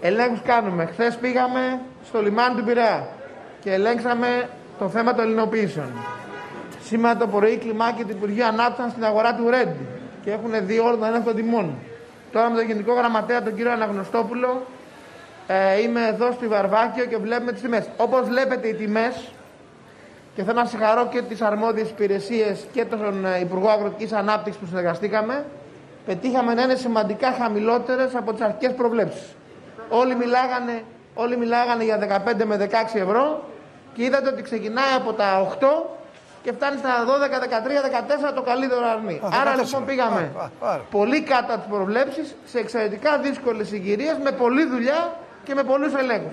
Ελέγχους κάνουμε. Χθες πήγαμε στο λιμάνι του Πειραιά και ελέγξαμε το θέμα των ελληνοποιήσεων. Σήμερα το πρωί κλιμάκια του Υπουργείου ανάπτυξαν στην αγορά του Ρέντι και έχουν δει όλο τον έλεγχο των τιμών. Τώρα με τον Γενικό Γραμματέα, τον κύριο Αναγνωστόπουλο, είμαι εδώ στη Βαρβάκιο και βλέπουμε τις τιμές. Όπως βλέπετε οι τιμές, και θέλω να συγχαρώ και τις αρμόδιες υπηρεσίες και τον Υπουργό Αγροτικής Ανάπτυξης που συνεργαστήκαμε, πετύχαμε να είναι σημαντικά χαμηλότερες από τις αρχικές προβλέψεις. Όλοι μιλάγανε για 15 με 16 ευρώ και είδατε ότι ξεκινάει από τα 8 και φτάνει στα 12, 13, 14 το καλύτερο αρνί. Άρα λοιπόν πήγαμε πολύ κάτω από τις προβλέψεις, σε εξαιρετικά δύσκολες συγκυρίες, με πολλή δουλειά και με πολλούς ελέγχους.